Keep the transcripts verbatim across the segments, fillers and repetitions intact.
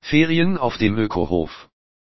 Ferien auf dem Ökohof.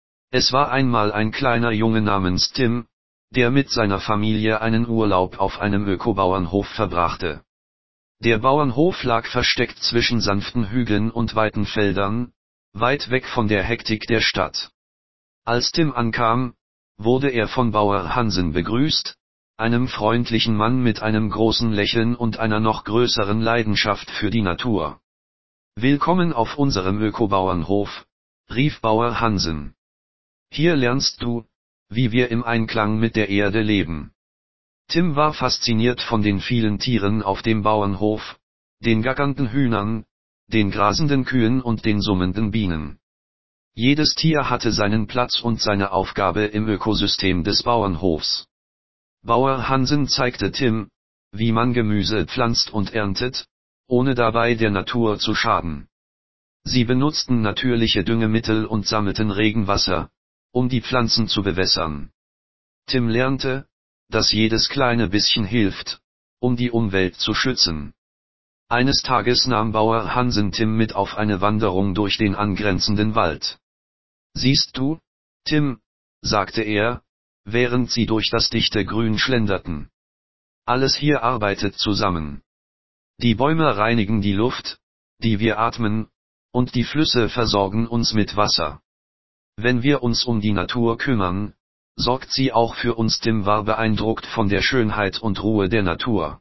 Es war einmal ein kleiner Junge namens Tim, der mit seiner Familie einen Urlaub auf einem Ökobauernhof verbrachte. Der Bauernhof lag versteckt zwischen sanften Hügeln und weiten Feldern, weit weg von der Hektik der Stadt. Als Tim ankam, wurde er von Bauer Hansen begrüßt, einem freundlichen Mann mit einem großen Lächeln und einer noch größeren Leidenschaft für die Natur. Willkommen auf unserem Ökobauernhof, rief Bauer Hansen. Hier lernst du, wie wir im Einklang mit der Erde leben. Tim war fasziniert von den vielen Tieren auf dem Bauernhof, den gackernden Hühnern, den grasenden Kühen und den summenden Bienen. Jedes Tier hatte seinen Platz und seine Aufgabe im Ökosystem des Bauernhofs. Bauer Hansen zeigte Tim, wie man Gemüse pflanzt und erntet, ohne dabei der Natur zu schaden. Sie benutzten natürliche Düngemittel und sammelten Regenwasser, um die Pflanzen zu bewässern. Tim lernte, dass jedes kleine bisschen hilft, um die Umwelt zu schützen. Eines Tages nahm Bauer Hansen Tim mit auf eine Wanderung durch den angrenzenden Wald. Siehst du, Tim, sagte er, während sie durch das dichte Grün schlenderten. Alles hier arbeitet zusammen. Die Bäume reinigen die Luft, die wir atmen, und die Flüsse versorgen uns mit Wasser. Wenn wir uns um die Natur kümmern, sorgt sie auch für uns. Tim war beeindruckt von der Schönheit und Ruhe der Natur.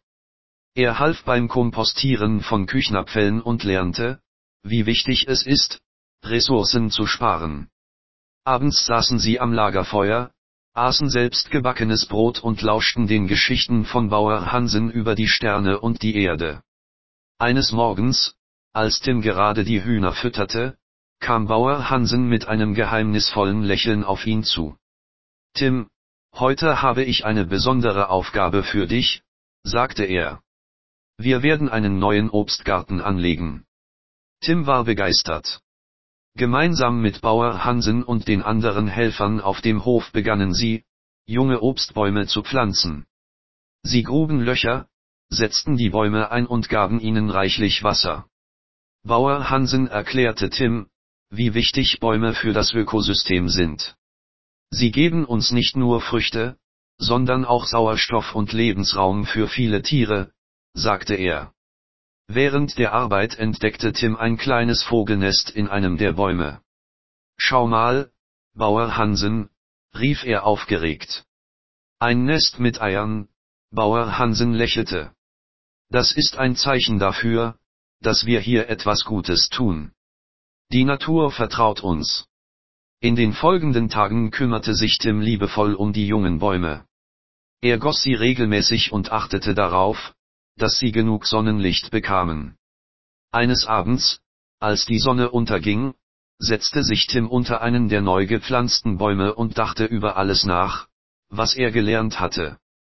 Er half beim Kompostieren von Küchenabfällen und lernte, wie wichtig es ist, Ressourcen zu sparen. Abends saßen sie am Lagerfeuer, aßen selbstgebackenes Brot und lauschten den Geschichten von Bauer Hansen über die Sterne und die Erde. Eines Morgens, als Tim gerade die Hühner fütterte, kam Bauer Hansen mit einem geheimnisvollen Lächeln auf ihn zu. Tim, heute habe ich eine besondere Aufgabe für dich, sagte er. Wir werden einen neuen Obstgarten anlegen. Tim war begeistert. Gemeinsam mit Bauer Hansen und den anderen Helfern auf dem Hof begannen sie, junge Obstbäume zu pflanzen. Sie gruben Löcher, setzten die Bäume ein und gaben ihnen reichlich Wasser. Bauer Hansen erklärte Tim, wie wichtig Bäume für das Ökosystem sind. Sie geben uns nicht nur Früchte, sondern auch Sauerstoff und Lebensraum für viele Tiere, sagte er. Während der Arbeit entdeckte Tim ein kleines Vogelnest in einem der Bäume. Schau mal, Bauer Hansen, rief er aufgeregt. Ein Nest mit Eiern, Bauer Hansen lächelte. Das ist ein Zeichen dafür, dass wir hier etwas Gutes tun. Die Natur vertraut uns. In den folgenden Tagen kümmerte sich Tim liebevoll um die jungen Bäume. Er goss sie regelmäßig und achtete darauf, dass sie genug Sonnenlicht bekamen. Eines Abends, als die Sonne unterging, setzte sich Tim unter einen der neu gepflanzten Bäume und dachte über alles nach, was er gelernt hatte.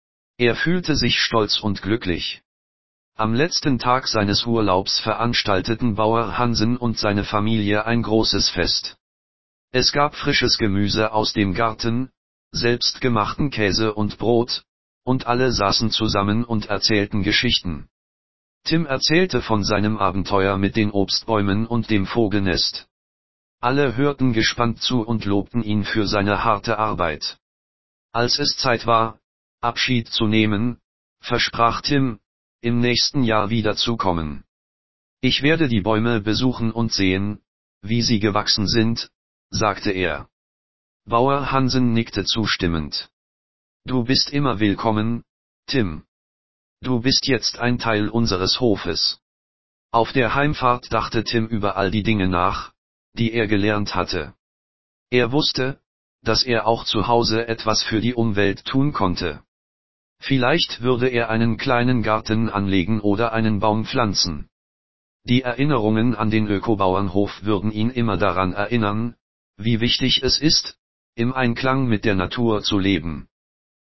Er fühlte sich stolz und glücklich. Am letzten Tag seines Urlaubs veranstalteten Bauer Hansen und seine Familie ein großes Fest. Es gab frisches Gemüse aus dem Garten, selbstgemachten Käse und Brot, und alle saßen zusammen und erzählten Geschichten. Tim erzählte von seinem Abenteuer mit den Obstbäumen und dem Vogelnest. Alle hörten gespannt zu und lobten ihn für seine harte Arbeit. Als es Zeit war, Abschied zu nehmen, versprach Tim, im nächsten Jahr wiederzukommen. Ich werde die Bäume besuchen und sehen, wie sie gewachsen sind, sagte er. Bauer Hansen nickte zustimmend. Du bist immer willkommen, Tim. Du bist jetzt ein Teil unseres Hofes. Auf der Heimfahrt dachte Tim über all die Dinge nach, die er gelernt hatte. Er wusste, dass er auch zu Hause etwas für die Umwelt tun konnte. Vielleicht würde er einen kleinen Garten anlegen oder einen Baum pflanzen. Die Erinnerungen an den Ökobauernhof würden ihn immer daran erinnern, wie wichtig es ist, im Einklang mit der Natur zu leben.